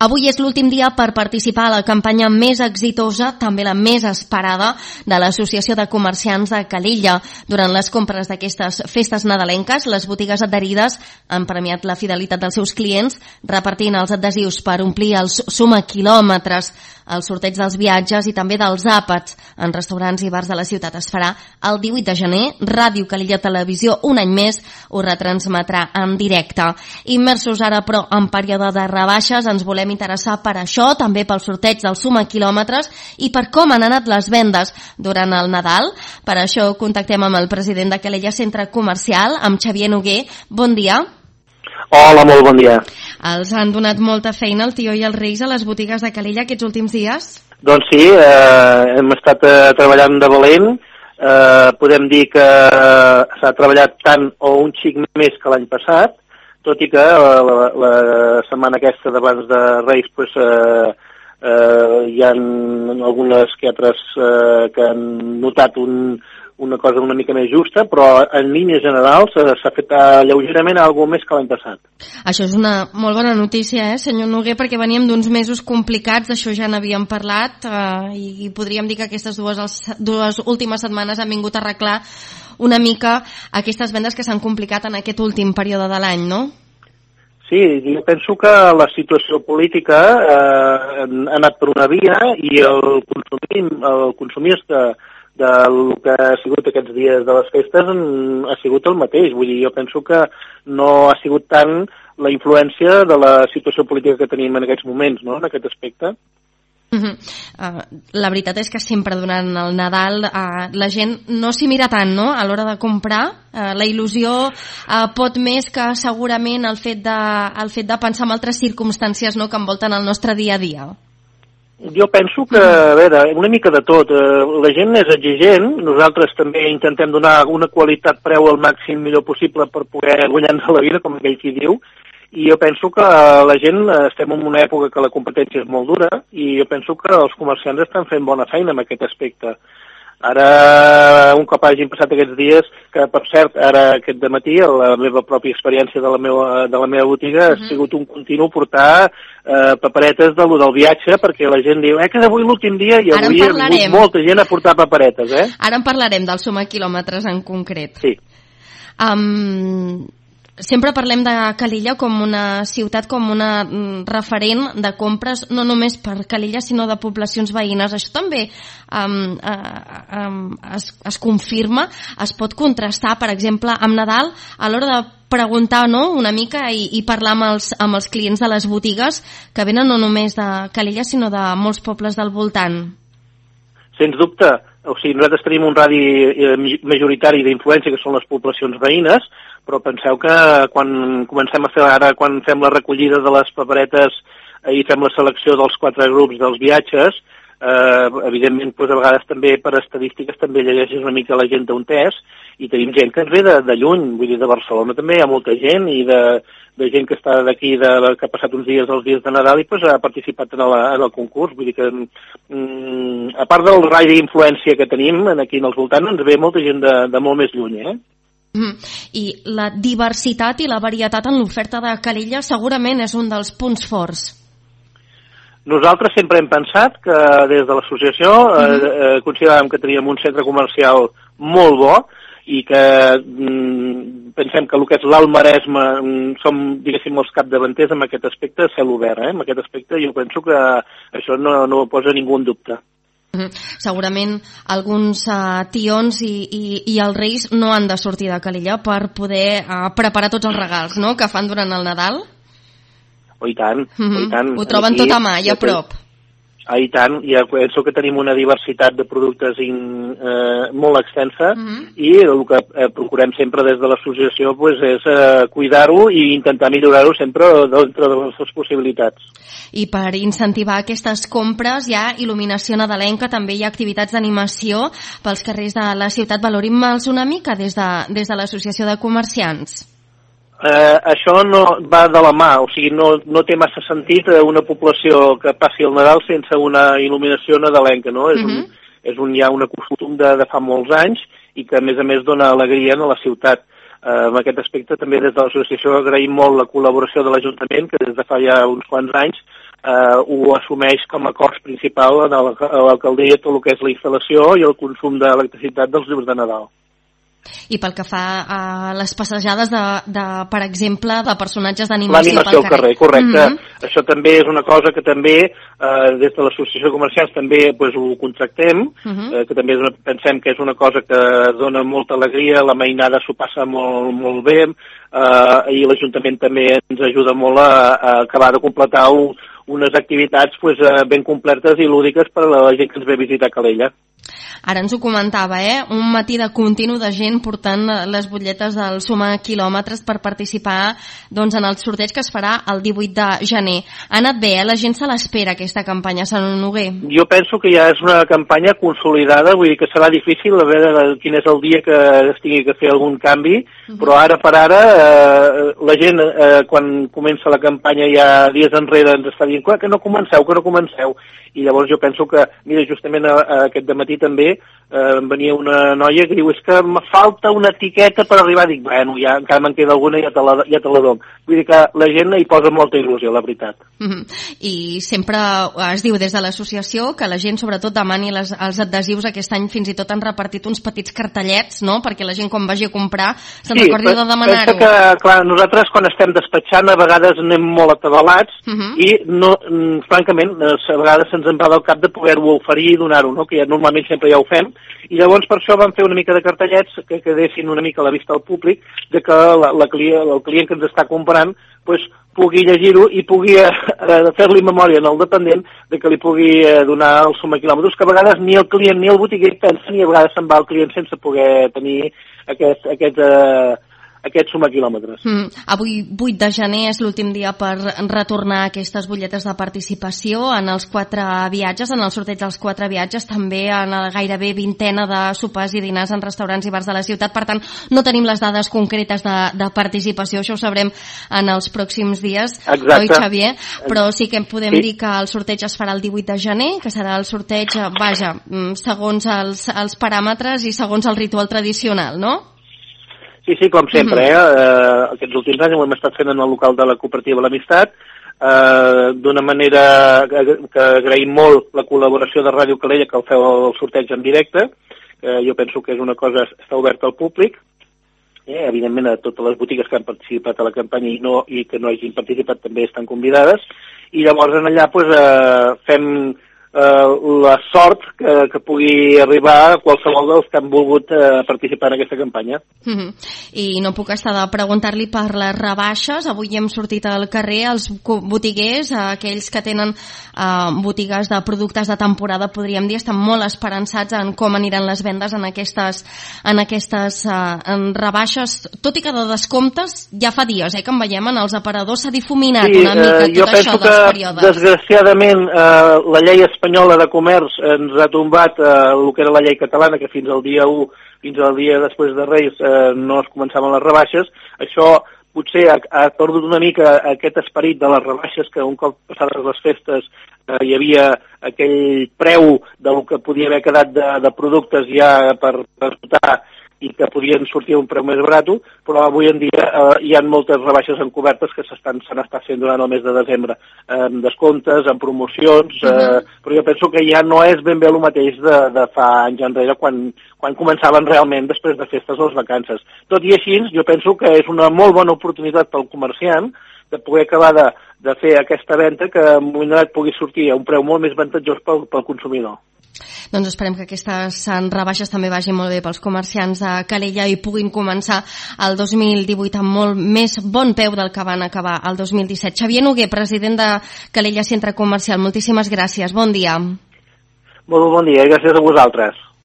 Avui és l'últim dia per participar a la campanya més exitosa, també la més esperada, de l'Associació de Comerciants de Calella. Durant les compres d'aquestes festes nadalenques, les botigues adherides han premiat la fidelitat dels seus clients, repartint els adhesius per omplir els sumaquilòmetres, el sorteig dels viatges i també dels àpats en restaurants i bars de la ciutat. Es farà el 18 de gener. Ràdio Calella Televisió, un any més, ho retransmetrà en directe. Immersos ara, però, en període de rebaixes, ens volem interessar per això, també pel sorteig dels sumaquilòmetres i per com han anat les vendes durant el Nadal. Per això contactem amb el president de Calella Centre Comercial, amb Xavier Noguer. Bon dia. Hola, molt bon dia. Els han donat molta feina el Tió i els Reis a les botigues de Calella aquests últims dies? Doncs sí, hem estat treballant de valent. Podem dir que s'ha treballat tant o un xic més que l'any passat, tot i que la setmana aquesta d'abans de Reis pues, hi ha algunes que altres que han notat una cosa una mica més justa, però en línies generals s'ha fet lleugerament alguna més que l'any passat. Això és una molt bona notícia, senyor Noguer, perquè veníem d'uns mesos complicats, d'això ja n'havíem parlat, i podríem dir que aquestes dues últimes setmanes han vingut a arreglar una mica aquestes vendes que s'han complicat en aquest últim període de l'any, no? Sí, jo penso que la situació política ha anat per una via i el consumista del que ha sigut aquests dies de les festes ha sigut el mateix. Vull dir, jo penso que no ha sigut tant la influència de la situació política que tenim en aquests moments, no?, en aquest aspecte. La veritat és que sempre durant el Nadal la gent no s'hi mira tant, no?, a l'hora de comprar. La il·lusió pot més que segurament el fet de pensar en altres circumstàncies, no?, que envolten el nostre dia a dia. Jo penso que, a veure, una mica de tot. La gent és exigent, nosaltres també intentem donar una qualitat-preu al màxim millor possible per poder guanyar-nos la vida, com aquell qui diu, i jo penso que la gent, estem en una època que la competència és molt dura, i jo penso que els comerciants estan fent bona feina en aquest aspecte. Ara, un cop hagin passat aquests dies, que per cert, ara aquest dematí, la meva pròpia experiència de la meva botiga ha sigut un continu portar paperetes del viatge, perquè la gent diu que avui l'últim dia, i avui ha vingut molta gent a portar paperetes, Ara en parlarem dels sumaquilòmetres en concret. Sí. Sempre parlem de Calella com una ciutat, com una referent de compres, no només per Calella, sinó de poblacions veïnes. Això també es confirma, es pot contrastar, per exemple, amb Nadal, a l'hora de preguntar, no?, una mica i parlar amb els clients de les botigues que venen no només de Calella, sinó de molts pobles del voltant. Sens dubte. O sigui, nosaltres tenim un radi majoritari d'influència, que són les poblacions veïnes, però penseu que quan comencem a fer ara, quan fem la recollida de les paperetes i fem la selecció dels 4 grups dels viatges, evidentment, doncs, a vegades també per estadístiques també llegeixes una mica la gent d'on és, i tenim gent que ens ve de lluny, vull dir, de Barcelona també hi ha molta gent, i de gent que està d'aquí, que ha passat uns dies els dies de Nadal i doncs, ha participat en el concurs. Vull dir que, a part del rai d'influència que tenim aquí en els voltants, ens ve molta gent de molt més lluny, I la diversitat i la varietat en l'oferta de Calella segurament és un dels punts forts. Nosaltres sempre hem pensat que des de l'associació consideràvem que teníem un centre comercial molt bo i que pensem que el que és l'Alt Maresme som, diguéssim, els capdavanters en aquest aspecte, cel obert, En aquest aspecte jo penso que això no ho posa ningú en dubte. Segurament alguns tions i els Reis no han de sortir de Calella per poder preparar tots els regals, no?, que fan durant el Nadal. Oh, i tant, i tant. Ho troben tot a mà i a prop. I tant, ja penso que tenim una diversitat de productes molt extensa i el que procurem sempre des de l'associació és cuidar-ho i intentar millorar-ho sempre dintre de les seves possibilitats. I per incentivar aquestes compres hi ha il·luminació nadalenca, també hi ha activitats d'animació pels carrers de la ciutat. Valorim-me'ls una mica des de l'associació de comerciants. Això no va de la mà, o sigui, no té massa sentit una població que passi el Nadal sense una il·luminació nadalenca, no? És ja un costum de fa molts anys i que a més dona alegria a la ciutat. En aquest aspecte també des de l'associació agraïm molt la col·laboració de l'Ajuntament, que des de fa ja uns quants anys ho assumeix com a cost principal a l'alcaldia tot el que és la instal·lació i el consum d'electricitat dels llums de Nadal. I pel que fa a les passejades per exemple, de personatges d'animació pel carrer, correcte. Això també és una cosa que també des de l'Associació de Comerciants també ho contractem, que també pensem que és una cosa que dona molta alegria, la mainada s'ho passa molt, molt bé, i l'Ajuntament també ens ajuda molt a acabar de completar unes activitats ben completes i lúdiques per a la gent que ens ve a visitar Calella. Ara ens ho comentava, un matí de continu de gent portant les butlletes del Suma Quilòmetres per participar en el sorteig que es farà el 18 de gener. Ha anat bé, la gent se l'espera, aquesta campanya, Sant Noguer? Jo penso que ja és una campanya consolidada, vull dir que serà difícil a veure quin és el dia que es tingui que fer algun canvi, però ara per ara la gent quan comença la campanya ja dies enrere ens està dient que no comenceu, i llavors jo penso que, mira, justament aquest dematí també venia una noia que diu és que me falta una etiqueta per arribar, dic, bueno, ja encara me'n queda alguna, ja te la dono. Vull dir que la gent hi posa molta il·lusió, la veritat. I sempre es diu des de l'associació que la gent sobretot demani els adhesius. Aquest any fins i tot han repartit uns petits cartellets, no?, perquè la gent quan vagi a comprar se'n recordi de demanar-ho. Que, clar, nosaltres quan estem despatxant a vegades anem molt atabalats i no, francament, a vegades se'ns en va del cap de poder-ho oferir i donar-ho, no?, que ja normalment sempre ja ho fem, i llavors per això vam fer una mica de cartellets que quedessin una mica a la vista del públic, de que el client que ens està comprant pugui llegir-ho i pugui fer-li memòria al dependent de que li pugui donar el Suma Quilòmetres, que a vegades ni el client ni el botiguer pensen i a vegades se'n va el client sense poder tenir aquest Suma Quilòmetres. Avui, 8 de gener, és l'últim dia per retornar aquestes butlletes de participació en els 4 viatges, en el sorteig dels 4 viatges, també en la gairebé vintena de sopars i dinars en restaurants i bars de la ciutat. Per tant, no tenim les dades concretes de participació, això ho sabrem en els pròxims dies. Exacte. Oi, Xavier? Però sí que podem dir que el sorteig es farà el 18 de gener, que serà el sorteig, segons els paràmetres i segons el ritual tradicional, no? Sí, com sempre, aquests últims anys ho hem estat fent en el local de la cooperativa L'Amistat, d'una manera que agraïm molt la col·laboració de Ràdio Calella, que el feu el sorteig en directe, jo penso que és una cosa que està oberta al públic, evidentment a totes les botigues que han participat a la campanya i que no hagin participat també estan convidades, i llavors en allà fem la sort que pugui arribar a qualsevol dels que han volgut participar en aquesta campanya. I no puc estar de preguntar-li per les rebaixes. Avui hem sortit al carrer, els botiguers, aquells que tenen botigues de productes de temporada, podríem dir, estan molt esperançats en com aniran les vendes en aquestes rebaixes, tot i que de descomptes ja fa dies que en veiem en els aparadors, s'ha difuminat una mica tot això dels períodes. Desgraciadament la llei espanyola de comerç ens ha tombat el que era la llei catalana, que fins al dia 1, fins al dia després de Reis no es començaven les rebaixes. Això potser ha perdut una mica aquest esperit de les rebaixes, que un cop passades les festes hi havia aquell preu del que podia haver quedat de productes ja per votar i que podien sortir a un preu més barat, però avui en dia hi ha moltes rebaixes encobertes que s'han estat fent durant el mes de desembre, amb descomptes, amb promocions, però jo penso que ja no és ben bé el mateix de fa anys enrere, quan començaven realment després de festes o les vacances. Tot i així, jo penso que és una molt bona oportunitat pel comerciant de poder acabar de fer aquesta venda que en un moment donat pugui sortir a un preu molt més avantatjós pel consumidor. Doncs esperem que aquestes rebaixes també vagin molt bé pels comerciants de Calella i puguin començar el 2018 amb molt més bon peu del que van acabar el 2017. Xavier Noguer, president de Calella Centre Comercial, moltíssimes gràcies. Bon dia. Molt bon dia i gràcies a vosaltres.